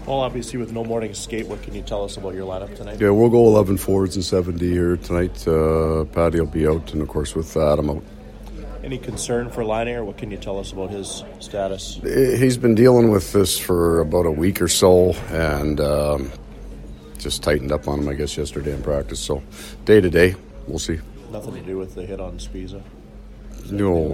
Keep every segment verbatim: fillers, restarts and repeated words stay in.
Well, obviously with no morning skate, what can you tell us about your lineup tonight? Yeah, we'll go eleven forwards and seven D here tonight. Uh, Paddy will be out, and of course with Adam out. Any concern for Laine, or what can you tell us about his status? He's been dealing with this for about a week or so, and um, just tightened up on him, I guess, yesterday in practice. So day to day, we'll see. Nothing to do with the hit on Spiza? No,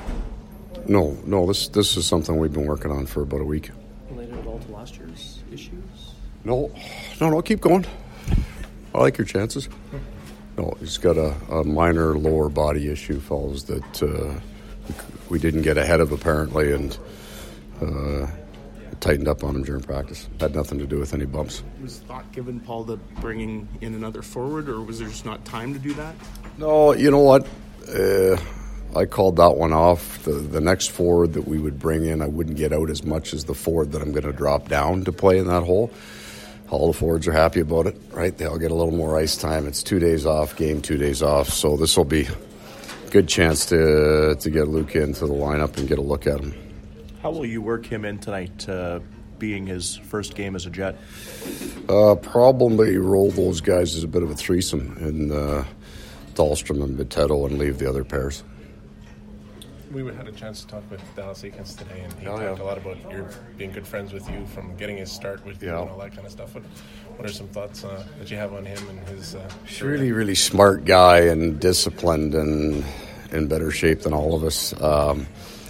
no, no. This this is something we've been working on for about a week. Related at all to last year's issues? No, no, no. Keep going. I like your chances. No, he's got a, a minor lower body issue, fellas, that uh, we didn't get ahead of apparently, and uh, tightened up on him during practice. Had nothing to do with any bumps. Was thought given, Paul, to bringing in another forward, or was there just not time to do that? No, you know what? Uh, I called that one off. The, the next forward that we would bring in, I wouldn't get out as much as the forward that I'm going to drop down to play in that hole. All the forwards are happy about it, right? They'll get a little more ice time. It's two days off, game two days off. So this will be a good chance to to get Luke into the lineup and get a look at him. How will you work him in tonight, uh, being his first game as a Jet? Uh, probably roll those guys as a bit of a threesome in uh, Dahlstrom and Bitetto and leave the other pairs. We had a chance to talk with Dallas Eakins today, and he oh, talked yeah. a lot about your being good friends with you from getting his start with you yeah. and all that kind of stuff. What, what are some thoughts uh, that you have on him and his... Uh, He's a really, really smart guy and disciplined and in better shape than all of us. Um,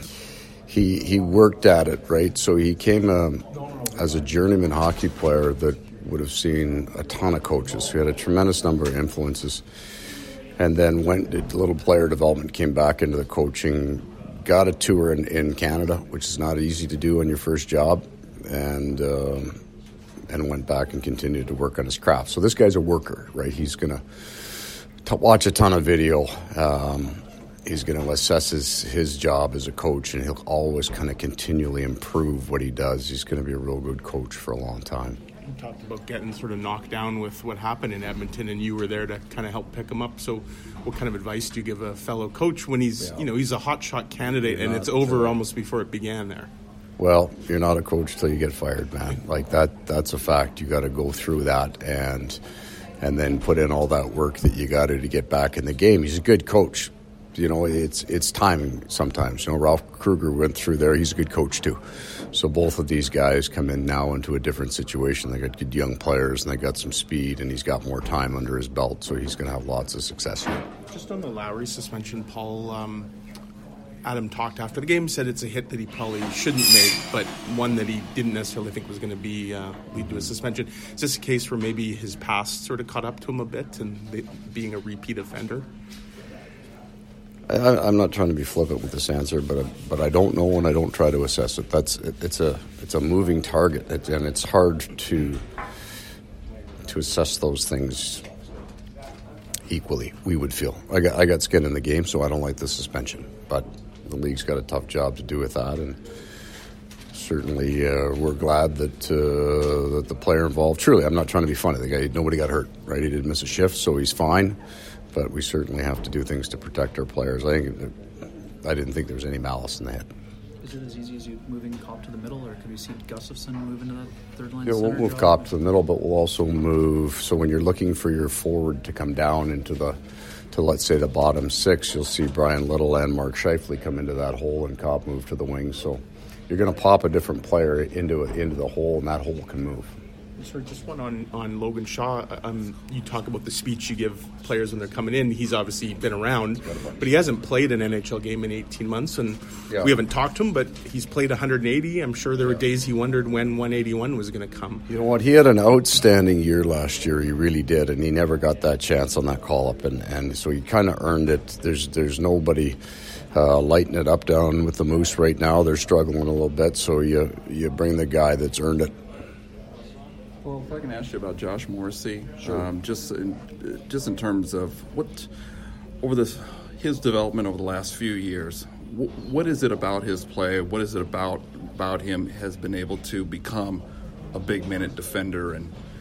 he he worked at it, right? So he came um, as a journeyman hockey player that would have seen a ton of coaches. He had a tremendous number of influences. And then went did little player development, came back into the coaching, got a tour in, in Canada, which is not easy to do on your first job, and um, and went back and continued to work on his craft. So this guy's a worker, right? He's going to watch a ton of video. Um, he's going to assess his, his job as a coach, and he'll always kind of continually improve what he does. He's going to be a real good coach for a long time. You talked about getting sort of knocked down with what happened in Edmonton, and you were there to kind of help pick him up. So what kind of advice do you give a fellow coach when he's, yeah. you know, he's a hotshot candidate, you're and it's over uh, almost before it began there? Well, you're not a coach till you get fired, man. Like that, that's a fact. You got to go through that and and then put in all that work that you got to to get back in the game. He's a good coach. You know, it's it's timing sometimes. You know, Ralph Kruger went through there. He's a good coach too. So both of these guys come in now into a different situation. They got good young players and they got some speed, and he's got more time under his belt, so he's going to have lots of success here. Just on the Lowry suspension, Paul, um, Adam talked after the game, said it's a hit that he probably shouldn't make, but one that he didn't necessarily think was going to be uh, lead to a suspension. Is this a case where maybe his past sort of caught up to him a bit and they, being a repeat offender? I, I'm not trying to be flippant with this answer, but but I don't know and I don't try to assess it. That's it, it's a it's a moving target, it, and it's hard to to assess those things equally. We would feel I got I got skin in the game, so I don't like the suspension. But the league's got a tough job to do with that, and certainly uh, we're glad that uh, that the player involved. Truly, I'm not trying to be funny. The guy, nobody got hurt, right? He didn't miss a shift, so he's fine. But we certainly have to do things to protect our players. I think I didn't think there was any malice in the head. Is it as easy as you moving Copp to the middle, or could we see Gustafson move into that third line? Yeah, we'll move Copp to the middle, but we'll also move. So when you're looking for your forward to come down into the, to let's say the bottom six, you'll see Brian Little and Mark Scheifele come into that hole, and Copp move to the wing. So you're going to pop a different player into into the hole, and that hole can move. Sorry, just one on, on Logan Shaw. Um, you talk about the speech you give players when they're coming in. He's obviously been around, but he hasn't played an N H L game in eighteen months, and yeah. we haven't talked to him, but he's played one hundred eighty. I'm sure there were days he wondered when one eighty-one was going to come. You know what? He had an outstanding year last year. He really did, and he never got that chance on that call-up, and, and so he kind of earned it. There's, there's nobody uh, lighting it up down with the Moose right now. They're struggling a little bit, so you you bring the guy that's earned it. Well, if I can ask you about Josh Morrissey, sure. um, just in, just in terms of what over this his development over the last few years, w- what is it about his play? What is it about about him has been able to become a big minute defender? And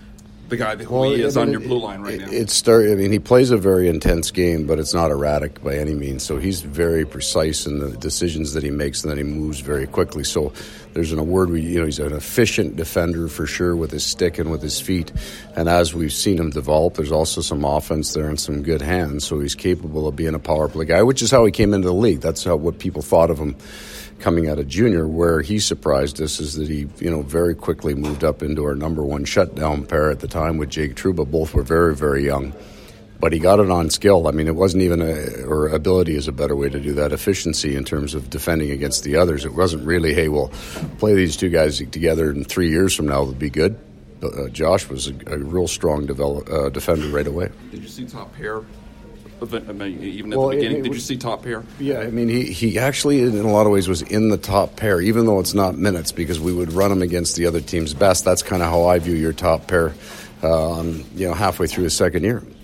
the guy that who Well, he is I on mean, your it- blue line right it, now? It start, I mean, he plays a very intense game, but it's not erratic by any means. So he's very precise in the decisions that he makes, and then he moves very quickly. So there's an award, we, you know, he's an efficient defender for sure with his stick and with his feet. And as we've seen him develop, there's also some offense there and some good hands. So he's capable of being a power play guy, which is how he came into the league. That's how what people thought of him coming out of junior. Where he surprised us is that he, you know, very quickly moved up into our number one shutdown pair at the time with Jake Trouba. Both were very, very young. But he got it on skill. I mean, it wasn't even a, or ability is a better way to do that, efficiency in terms of defending against the others. It wasn't really, hey, we'll play these two guys together and three years from now it'll be good. But, uh, Josh was a, a real strong develop, uh, defender right away. Did you see top pair? I mean, even at Well, the beginning, it- it did you was- see top pair? Yeah, I mean, he, he actually, in a lot of ways, was in the top pair, even though it's not minutes, because we would run him against the other team's best. That's kind of how I view your top pair, um, you know, halfway through his second year.